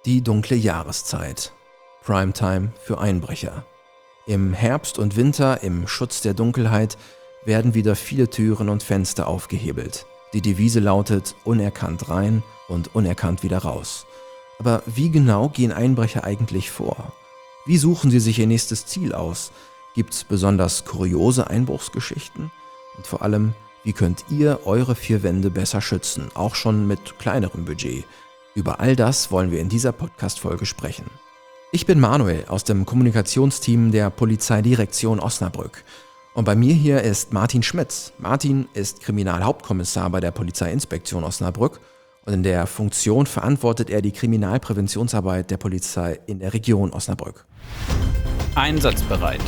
Die dunkle Jahreszeit. Primetime für Einbrecher. Im Herbst und Winter, im Schutz der Dunkelheit, werden wieder viele Türen und Fenster aufgehebelt. Die Devise lautet: unerkannt rein und unerkannt wieder raus. Aber wie genau gehen Einbrecher eigentlich vor? Wie suchen sie sich ihr nächstes Ziel aus? Gibt's besonders kuriose Einbruchsgeschichten? Und vor allem, wie könnt ihr eure vier Wände besser schützen, auch schon mit kleinerem Budget? Über all das wollen wir in dieser Podcast-Folge sprechen. Ich bin Manuel aus dem Kommunikationsteam der Polizeidirektion Osnabrück. Und bei mir hier ist Martin Schmitz. Martin ist Kriminalhauptkommissar bei der Polizeiinspektion Osnabrück und in der Funktion verantwortet er die Kriminalpräventionsarbeit der Polizei in der Region Osnabrück. Einsatzbereit.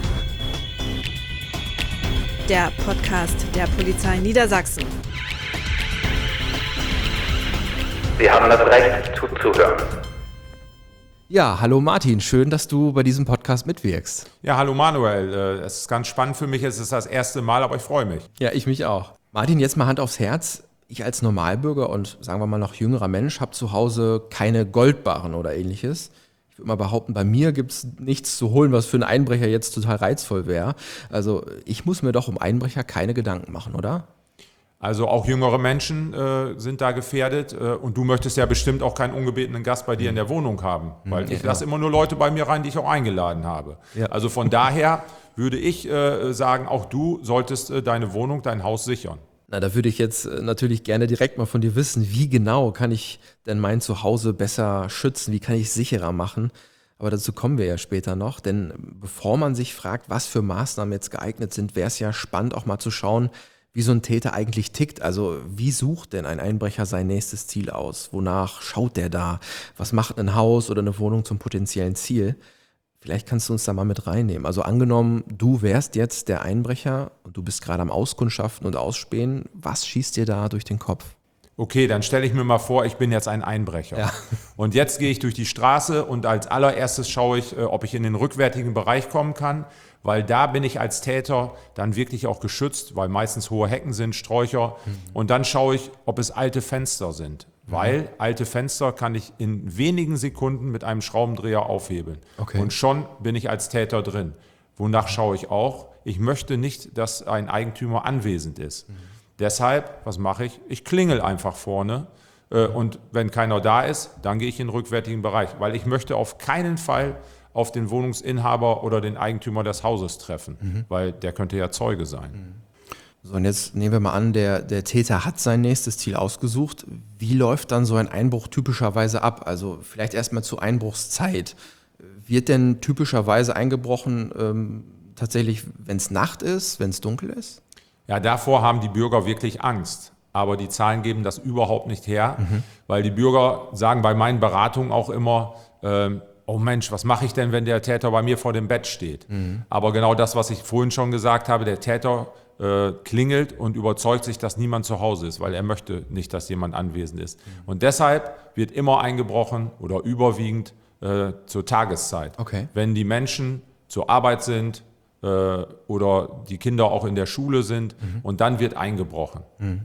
Der Podcast der Polizei Niedersachsen. Sie haben das Recht zuzuhören. Ja, hallo Martin, schön, dass du bei diesem Podcast mitwirkst. Ja, hallo Manuel, es ist ganz spannend für mich, es ist das erste Mal, aber ich freue mich. Ja, ich mich auch. Martin, jetzt mal Hand aufs Herz. Ich als Normalbürger und sagen wir mal noch jüngerer Mensch habe zu Hause keine Goldbarren oder ähnliches. Ich würde mal behaupten, bei mir gibt es nichts zu holen, was für einen Einbrecher jetzt total reizvoll wäre. Also ich muss mir doch um Einbrecher keine Gedanken machen, oder? Also auch jüngere Menschen sind da gefährdet und du möchtest ja bestimmt auch keinen ungebetenen Gast bei dir in der Wohnung haben, weil ich lasse immer nur Leute bei mir rein, die ich auch eingeladen habe. Ja. Also von daher würde ich sagen, auch du solltest deine Wohnung, dein Haus sichern. Na, da würde ich jetzt natürlich gerne direkt mal von dir wissen, wie genau kann ich denn mein Zuhause besser schützen, wie kann ich es sicherer machen? Aber dazu kommen wir ja später noch, denn bevor man sich fragt, was für Maßnahmen jetzt geeignet sind, wäre es ja spannend auch mal zu schauen, wie so ein Täter eigentlich tickt. Also wie sucht denn ein Einbrecher sein nächstes Ziel aus? Wonach schaut der da? Was macht ein Haus oder eine Wohnung zum potenziellen Ziel? Vielleicht kannst du uns da mal mit reinnehmen. Also angenommen, du wärst jetzt der Einbrecher und du bist gerade am Auskundschaften und Ausspähen. Was schießt dir da durch den Kopf? Okay, dann stelle ich mir mal vor, ich bin jetzt ein Einbrecher. Ja. Und jetzt gehe ich durch die Straße und als allererstes schaue ich, ob ich in den rückwärtigen Bereich kommen kann, weil da bin ich als Täter dann wirklich auch geschützt, weil meistens hohe Hecken sind, Sträucher. Und dann schaue ich, ob es alte Fenster sind, weil alte Fenster kann ich in wenigen Sekunden mit einem Schraubendreher aufhebeln. Okay. Und schon bin ich als Täter drin. Wonach schaue ich auch? Ich möchte nicht, dass ein Eigentümer anwesend ist. Deshalb, was mache ich? Ich klingel einfach vorne und wenn keiner da ist, dann gehe ich in den rückwärtigen Bereich, weil ich möchte auf keinen Fall auf den Wohnungsinhaber oder den Eigentümer des Hauses treffen, weil der könnte ja Zeuge sein. So, und jetzt nehmen wir mal an, der Täter hat sein nächstes Ziel ausgesucht. Wie läuft dann so ein Einbruch typischerweise ab? Also vielleicht erstmal zur Einbruchszeit. Wird denn typischerweise eingebrochen tatsächlich, wenn es Nacht ist, wenn es dunkel ist? Ja, davor haben die Bürger wirklich Angst. Aber die Zahlen geben das überhaupt nicht her, weil die Bürger sagen bei meinen Beratungen auch immer, oh Mensch, was mache ich denn, wenn der Täter bei mir vor dem Bett steht? Aber genau das, was ich vorhin schon gesagt habe, der Täter klingelt und überzeugt sich, dass niemand zu Hause ist, weil er möchte nicht, dass jemand anwesend ist. Und deshalb wird immer eingebrochen oder überwiegend zur Tageszeit. Okay. Wenn die Menschen zur Arbeit sind, oder die Kinder auch in der Schule sind und dann wird eingebrochen.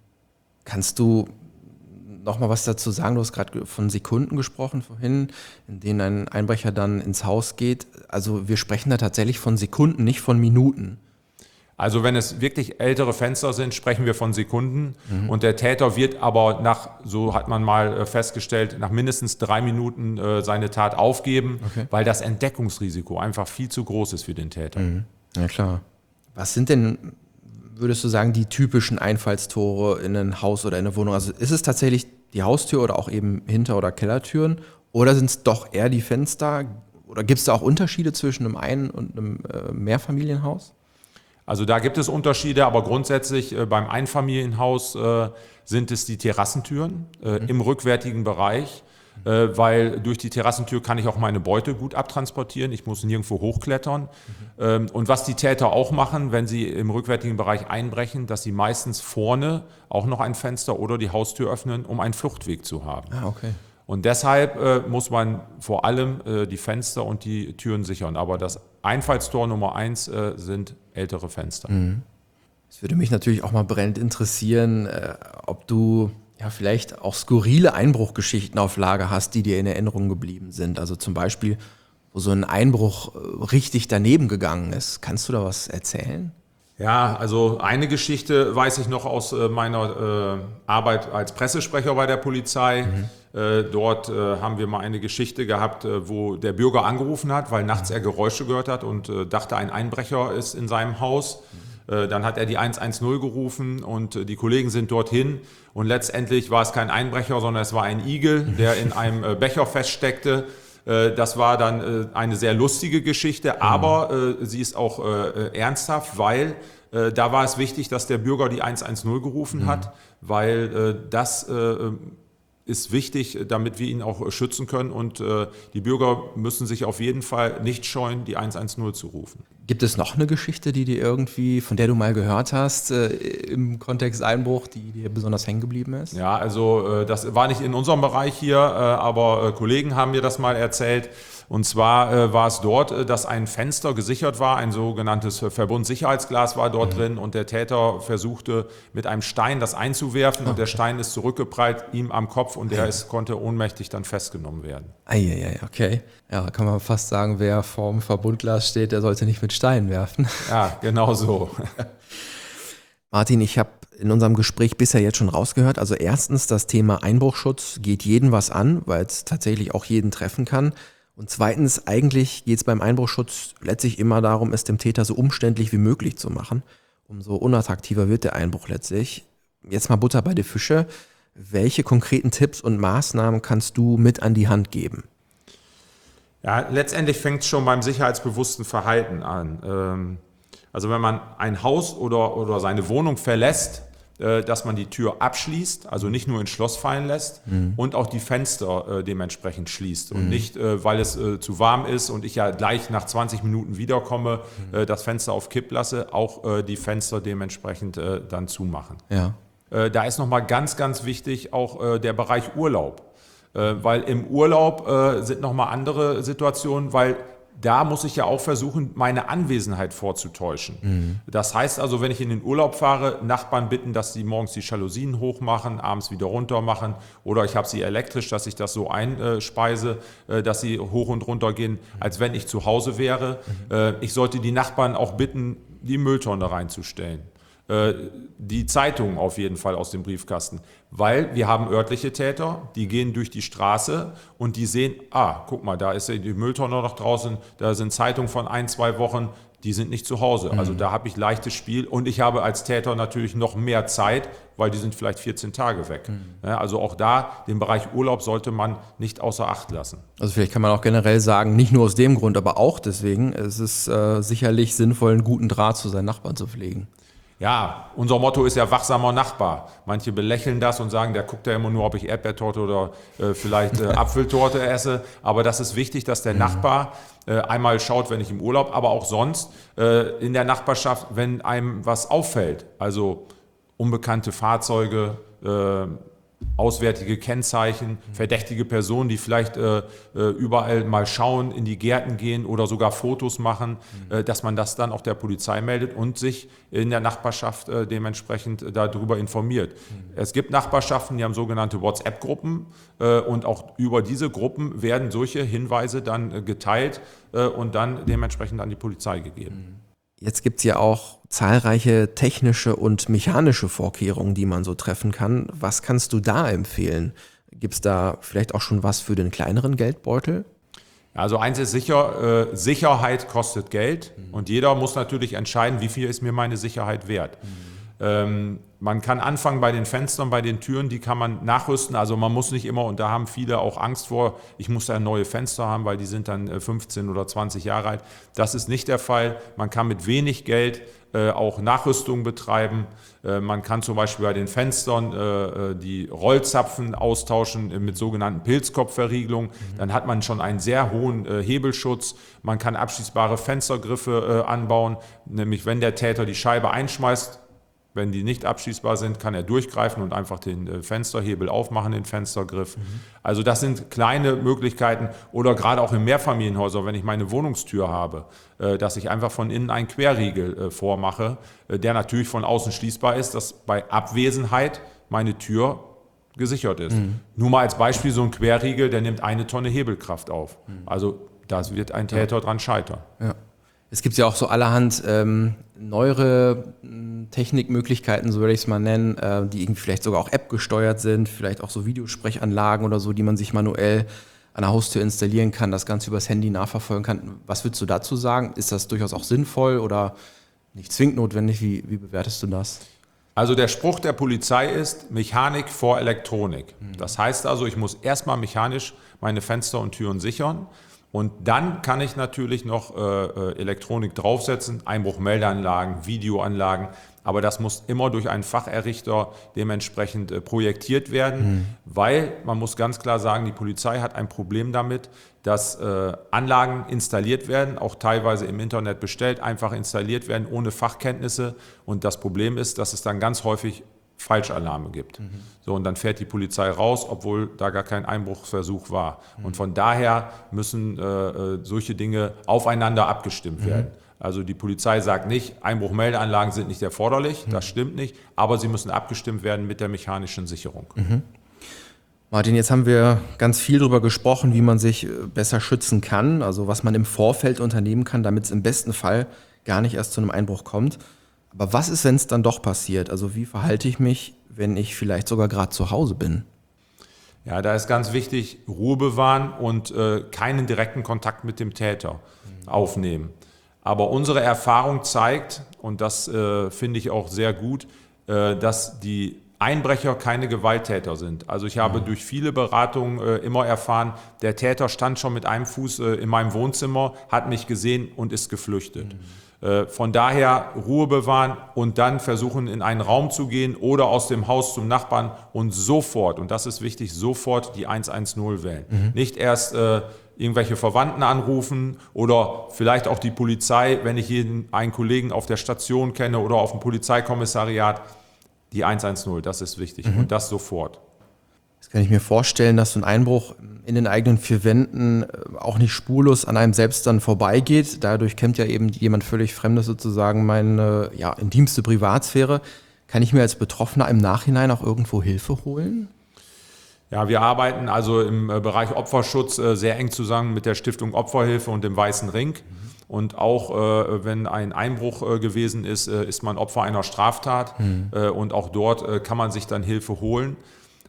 Kannst du noch mal was dazu sagen? Du hast gerade von Sekunden gesprochen vorhin, in denen ein Einbrecher dann ins Haus geht. Also wir sprechen da tatsächlich von Sekunden, nicht von Minuten. Also wenn es wirklich ältere Fenster sind, sprechen wir von Sekunden und der Täter wird aber so hat man mal festgestellt, nach mindestens 3 Minuten seine Tat aufgeben, weil das Entdeckungsrisiko einfach viel zu groß ist für den Täter. Ja klar. Was sind denn, würdest du sagen, die typischen Einfallstore in ein Haus oder in eine Wohnung? Also ist es tatsächlich die Haustür oder auch eben Hinter- oder Kellertüren oder sind es doch eher die Fenster? Oder gibt es da auch Unterschiede zwischen einem Ein- und einem Mehrfamilienhaus? Also da gibt es Unterschiede, aber grundsätzlich beim Einfamilienhaus sind es die Terrassentüren im rückwärtigen Bereich, weil durch die Terrassentür kann ich auch meine Beute gut abtransportieren, ich muss nirgendwo hochklettern. Und was die Täter auch machen, wenn sie im rückwärtigen Bereich einbrechen, dass sie meistens vorne auch noch ein Fenster oder die Haustür öffnen, um einen Fluchtweg zu haben. Ah, okay. Und deshalb muss man vor allem die Fenster und die Türen sichern. Aber das Einfallstor Nummer 1 sind ältere Fenster. Es würde mich natürlich auch mal brennend interessieren, ob du ja, vielleicht auch skurrile Einbruchgeschichten auf Lager hast, die dir in Erinnerung geblieben sind. Also zum Beispiel, wo so ein Einbruch richtig daneben gegangen ist. Kannst du da was erzählen? Ja, also eine Geschichte weiß ich noch aus meiner Arbeit als Pressesprecher bei der Polizei. Dort haben wir mal eine Geschichte gehabt, wo der Bürger angerufen hat, weil nachts er Geräusche gehört hat und dachte, ein Einbrecher ist in seinem Haus. Dann hat er die 110 gerufen und die Kollegen sind dorthin und letztendlich war es kein Einbrecher, sondern es war ein Igel, der in einem Becher feststeckte. Das war dann eine sehr lustige Geschichte, aber sie ist auch ernsthaft, weil da war es wichtig, dass der Bürger die 110 gerufen hat, weil das ist wichtig, damit wir ihn auch schützen können und die Bürger müssen sich auf jeden Fall nicht scheuen, die 110 zu rufen. Gibt es noch eine Geschichte, die dir irgendwie, von der du mal gehört hast, im Kontext Einbruch, die dir besonders hängen geblieben ist? Ja, also das war nicht in unserem Bereich hier, aber Kollegen haben mir das mal erzählt. Und zwar war es dort, dass ein Fenster gesichert war, ein sogenanntes Verbundsicherheitsglas war dort drin und der Täter versuchte mit einem Stein das einzuwerfen und der Stein ist zurückgeprallt ihm am Kopf und konnte ohnmächtig dann festgenommen werden. Eieiei, okay. Ja, kann man fast sagen, wer vorm Verbundglas steht, der sollte nicht mit Steinen werfen. Ja, genau so. Martin, ich habe in unserem Gespräch bisher jetzt schon rausgehört, also erstens, das Thema Einbruchschutz geht jeden was an, weil es tatsächlich auch jeden treffen kann. Und zweitens, eigentlich geht es beim Einbruchschutz letztlich immer darum, es dem Täter so umständlich wie möglich zu machen. Umso unattraktiver wird der Einbruch letztlich. Jetzt mal Butter bei die Fische. Welche konkreten Tipps und Maßnahmen kannst du mit an die Hand geben? Ja, letztendlich fängt es schon beim sicherheitsbewussten Verhalten an. Also wenn man ein Haus oder seine Wohnung verlässt, dass man die Tür abschließt, also nicht nur ins Schloss fallen lässt und auch die Fenster dementsprechend schließt und nicht, weil es zu warm ist und ich ja gleich nach 20 Minuten wiederkomme, das Fenster auf Kipp lasse, auch die Fenster dementsprechend dann zumachen. Ja. Da ist nochmal ganz, ganz wichtig auch der Bereich Urlaub, weil im Urlaub sind nochmal andere Situationen, weil da muss ich ja auch versuchen, meine Anwesenheit vorzutäuschen. Das heißt also, wenn ich in den Urlaub fahre, Nachbarn bitten, dass sie morgens die Jalousien hochmachen, abends wieder runter machen oder ich habe sie elektrisch, dass ich das so einspeise, dass sie hoch und runter gehen, als wenn ich zu Hause wäre. Ich sollte die Nachbarn auch bitten, die Mülltonne reinzustellen. Die Zeitung auf jeden Fall aus dem Briefkasten, weil wir haben örtliche Täter, die gehen durch die Straße und die sehen, guck mal, da ist die Mülltonne noch draußen, da sind Zeitungen von 1-2 Wochen, die sind nicht zu Hause. Also da habe ich leichtes Spiel und ich habe als Täter natürlich noch mehr Zeit, weil die sind vielleicht 14 Tage weg. Ja, also auch da, den Bereich Urlaub sollte man nicht außer Acht lassen. Also vielleicht kann man auch generell sagen, nicht nur aus dem Grund, aber auch deswegen, es ist sicherlich sinnvoll, einen guten Draht zu seinen Nachbarn zu pflegen. Ja, unser Motto ist ja wachsamer Nachbar. Manche belächeln das und sagen, der guckt ja immer nur, ob ich Erdbeertorte oder vielleicht Apfeltorte esse. Aber das ist wichtig, dass der Nachbar einmal schaut, wenn ich im Urlaub, aber auch sonst in der Nachbarschaft, wenn einem was auffällt. Also unbekannte Fahrzeuge, auswärtige Kennzeichen, verdächtige Personen, die vielleicht überall mal schauen, in die Gärten gehen oder sogar Fotos machen, dass man das dann auch der Polizei meldet und sich in der Nachbarschaft dementsprechend darüber informiert. Es gibt Nachbarschaften, die haben sogenannte WhatsApp-Gruppen und auch über diese Gruppen werden solche Hinweise dann geteilt und dann dementsprechend an die Polizei gegeben. Jetzt gibt es ja auch zahlreiche technische und mechanische Vorkehrungen, die man so treffen kann. Was kannst du da empfehlen? Gibt es da vielleicht auch schon was für den kleineren Geldbeutel? Also eins ist sicher, Sicherheit kostet Geld und jeder muss natürlich entscheiden, wie viel ist mir meine Sicherheit wert. Man kann anfangen bei den Fenstern, bei den Türen, die kann man nachrüsten. Also man muss nicht immer, und da haben viele auch Angst vor, ich muss da neue Fenster haben, weil die sind dann 15 oder 20 Jahre alt. Das ist nicht der Fall. Man kann mit wenig Geld auch Nachrüstung betreiben. Man kann zum Beispiel bei den Fenstern die Rollzapfen austauschen mit sogenannten Pilzkopfverriegelungen. Dann hat man schon einen sehr hohen Hebelschutz. Man kann abschließbare Fenstergriffe anbauen, nämlich wenn der Täter die Scheibe einschmeißt, wenn die nicht abschließbar sind, kann er durchgreifen und einfach den Fensterhebel aufmachen, den Fenstergriff. Also das sind kleine Möglichkeiten oder gerade auch in Mehrfamilienhäusern, wenn ich meine Wohnungstür habe, dass ich einfach von innen einen Querriegel vormache, der natürlich von außen schließbar ist, dass bei Abwesenheit meine Tür gesichert ist. Nur mal als Beispiel, so ein Querriegel, der nimmt 1 Tonne Hebelkraft auf. Also da wird ein Täter dran scheitern. Ja. Es gibt ja auch so allerhand neuere Technikmöglichkeiten, so würde ich es mal nennen, die irgendwie vielleicht sogar auch App gesteuert sind, vielleicht auch so Videosprechanlagen oder so, die man sich manuell an der Haustür installieren kann, das Ganze übers Handy nachverfolgen kann. Was würdest du dazu sagen? Ist das durchaus auch sinnvoll oder nicht zwingend notwendig? Wie bewertest du das? Also der Spruch der Polizei ist Mechanik vor Elektronik. Das heißt also, ich muss erstmal mechanisch meine Fenster und Türen sichern. Und dann kann ich natürlich noch Elektronik draufsetzen, Einbruchmeldeanlagen, Videoanlagen, aber das muss immer durch einen Facherrichter dementsprechend projektiert werden, weil man muss ganz klar sagen, die Polizei hat ein Problem damit, dass Anlagen installiert werden, auch teilweise im Internet bestellt, einfach installiert werden ohne Fachkenntnisse und das Problem ist, dass es dann ganz häufig Falschalarme gibt. So, und dann fährt die Polizei raus, obwohl da gar kein Einbruchsversuch war. Und von daher müssen solche Dinge aufeinander abgestimmt werden. Also die Polizei sagt nicht, Einbruchmeldeanlagen sind nicht erforderlich, das stimmt nicht, aber sie müssen abgestimmt werden mit der mechanischen Sicherung. Martin, jetzt haben wir ganz viel darüber gesprochen, wie man sich besser schützen kann, also was man im Vorfeld unternehmen kann, damit es im besten Fall gar nicht erst zu einem Einbruch kommt. Aber was ist, wenn es dann doch passiert? Also wie verhalte ich mich, wenn ich vielleicht sogar gerade zu Hause bin? Ja, da ist ganz wichtig, Ruhe bewahren und keinen direkten Kontakt mit dem Täter aufnehmen. Aber unsere Erfahrung zeigt, und das finde ich auch sehr gut, dass die Einbrecher keine Gewalttäter sind. Also ich habe durch viele Beratungen immer erfahren, der Täter stand schon mit einem Fuß in meinem Wohnzimmer, hat mich gesehen und ist geflüchtet. Von daher Ruhe bewahren und dann versuchen, in einen Raum zu gehen oder aus dem Haus zum Nachbarn und sofort, und das ist wichtig, sofort die 110 wählen. Nicht erst irgendwelche Verwandten anrufen oder vielleicht auch die Polizei, wenn ich einen Kollegen auf der Station kenne oder auf dem Polizeikommissariat. Die 110, das ist wichtig und das sofort. Jetzt kann ich mir vorstellen, dass so ein Einbruch in den eigenen 4 Wänden auch nicht spurlos an einem selbst dann vorbeigeht. Dadurch kämmt ja eben jemand völlig Fremdes sozusagen meine intimste Privatsphäre. Kann ich mir als Betroffener im Nachhinein auch irgendwo Hilfe holen? Ja, wir arbeiten also im Bereich Opferschutz sehr eng zusammen mit der Stiftung Opferhilfe und dem Weißen Ring. Und auch wenn ein Einbruch gewesen ist, ist man Opfer einer Straftat. Und auch dort kann man sich dann Hilfe holen.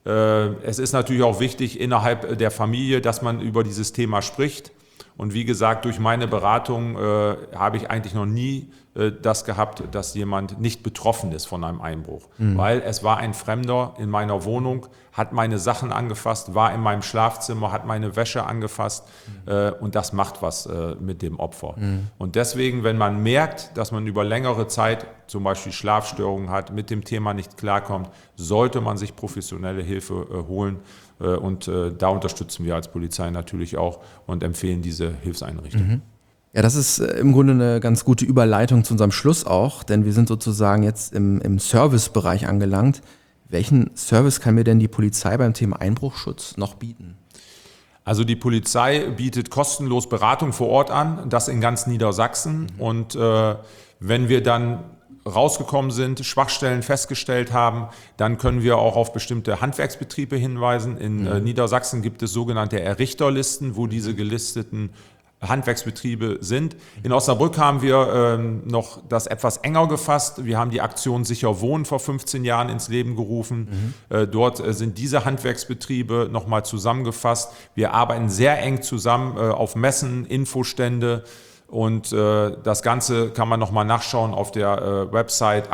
Es ist natürlich auch wichtig innerhalb der Familie, dass man über dieses Thema spricht. Und wie gesagt, durch meine Beratung habe ich eigentlich noch nie das gehabt, dass jemand nicht betroffen ist von einem Einbruch. Weil es war ein Fremder in meiner Wohnung, hat meine Sachen angefasst, war in meinem Schlafzimmer, hat meine Wäsche angefasst und das macht was mit dem Opfer. Und deswegen, wenn man merkt, dass man über längere Zeit zum Beispiel Schlafstörungen hat, mit dem Thema nicht klarkommt, sollte man sich professionelle Hilfe holen. Und da unterstützen wir als Polizei natürlich auch und empfehlen diese Hilfseinrichtungen. Ja, das ist im Grunde eine ganz gute Überleitung zu unserem Schluss auch, denn wir sind sozusagen jetzt im Servicebereich angelangt. Welchen Service kann mir denn die Polizei beim Thema Einbruchschutz noch bieten? Also die Polizei bietet kostenlos Beratung vor Ort an, das in ganz Niedersachsen. Und wenn wir dann rausgekommen sind, Schwachstellen festgestellt haben, dann können wir auch auf bestimmte Handwerksbetriebe hinweisen. In Niedersachsen gibt es sogenannte Errichterlisten, wo diese gelisteten Handwerksbetriebe sind. In Osnabrück haben wir noch das etwas enger gefasst. Wir haben die Aktion Sicher Wohnen vor 15 Jahren ins Leben gerufen. Dort sind diese Handwerksbetriebe nochmal zusammengefasst. Wir arbeiten sehr eng zusammen auf Messen, Infostände. Und das Ganze kann man nochmal nachschauen auf der Website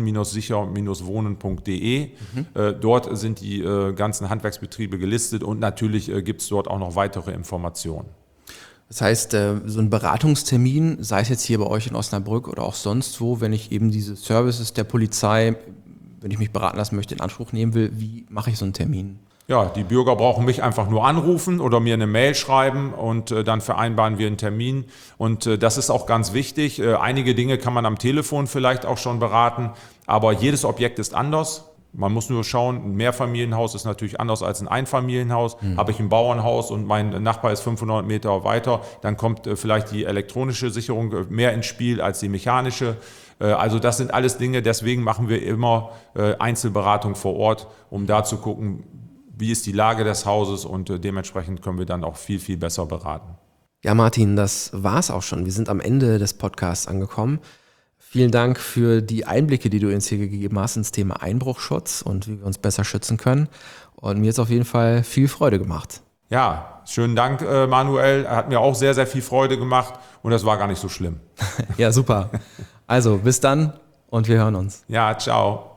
aktion-sicher-wohnen.de. Dort sind die ganzen Handwerksbetriebe gelistet und natürlich gibt es dort auch noch weitere Informationen. Das heißt, so ein Beratungstermin, sei es jetzt hier bei euch in Osnabrück oder auch sonst wo, wenn ich eben diese Services der Polizei, wenn ich mich beraten lassen möchte, in Anspruch nehmen will, wie mache ich so einen Termin? Ja, die Bürger brauchen mich einfach nur anrufen oder mir eine Mail schreiben und dann vereinbaren wir einen Termin. Und das ist auch ganz wichtig. Einige Dinge kann man am Telefon vielleicht auch schon beraten, aber jedes Objekt ist anders. Man muss nur schauen, ein Mehrfamilienhaus ist natürlich anders als ein Einfamilienhaus. Habe ich ein Bauernhaus und mein Nachbar ist 500 Meter weiter, dann kommt vielleicht die elektronische Sicherung mehr ins Spiel als die mechanische. Also das sind alles Dinge, deswegen machen wir immer Einzelberatung vor Ort, um da zu gucken, wie ist die Lage des Hauses und dementsprechend können wir dann auch viel, viel besser beraten. Ja, Martin, das war's auch schon. Wir sind am Ende des Podcasts angekommen. Vielen Dank für die Einblicke, die du uns hier gegeben hast ins Thema Einbruchschutz und wie wir uns besser schützen können. Und mir hat es auf jeden Fall viel Freude gemacht. Ja, schönen Dank, Manuel. Hat mir auch sehr, sehr viel Freude gemacht und das war gar nicht so schlimm. Ja, super. Also, bis dann und wir hören uns. Ja, ciao.